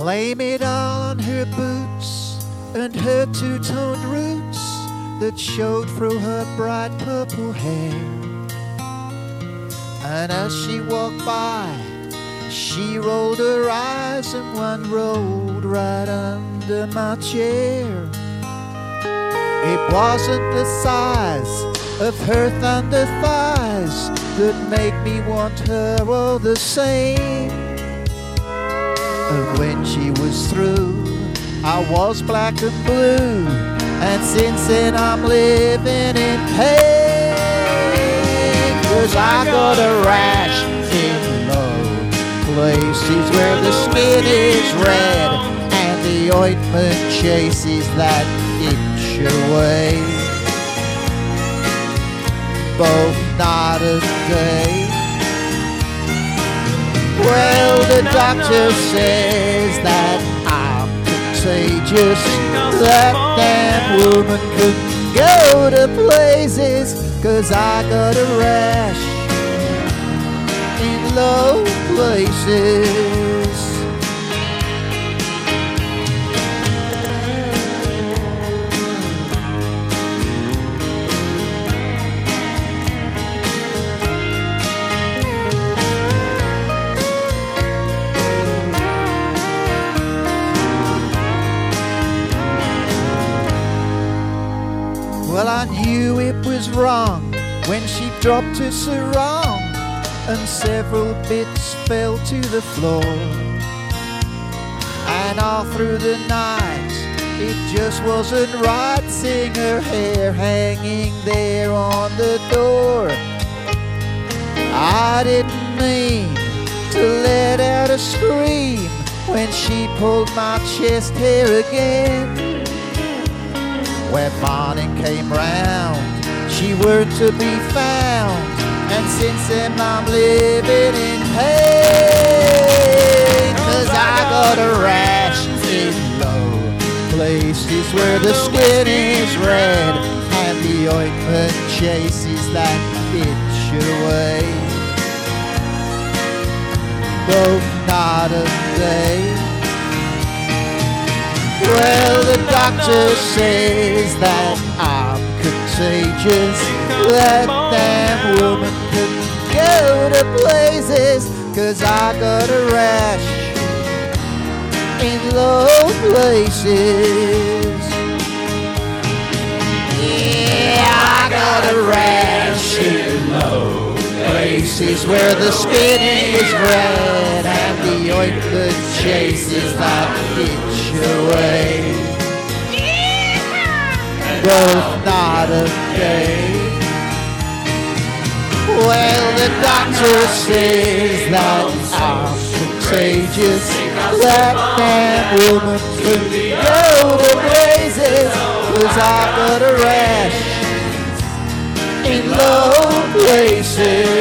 Blame it all on her boots and her two-toned roots that showed through her bright purple hair. And as she walked by, she rolled her eyes and one rolled right under my chair. It wasn't the size of her thunder thighs that made me want her all the same. And when she was through, I was black and blue, and since then I'm living in pain. 'Cause I got a rash in low places where the skin is red and the ointment chases that itch away. Both night and day. Well, the doctor says that I'm contagious, that damn woman couldn't go to places, 'cause I got a rash in low places. Well, I knew it was wrong when she dropped her sarong and several bits fell to the floor. And all through the night, it just wasn't right seeing her hair hanging there on the door. I didn't mean to let out a scream when she pulled my chest hair again. When morning came round, she weren't to be found, and since then I'm living in pain. 'Cause I got a rash in low places where the skin is red and the ointment chases that itch away. Both night and day. Well, the doctor says that I'm contagious, that damn woman couldn't go to places, 'cause I got a rash in low places. Yeah, I got a rash in low places where the skin is red and the ointment chases that itch away. Both night and day. Well, the doctor says that I'm contagious, that damn woman couldn't go to places, 'cause I got a rash in low places.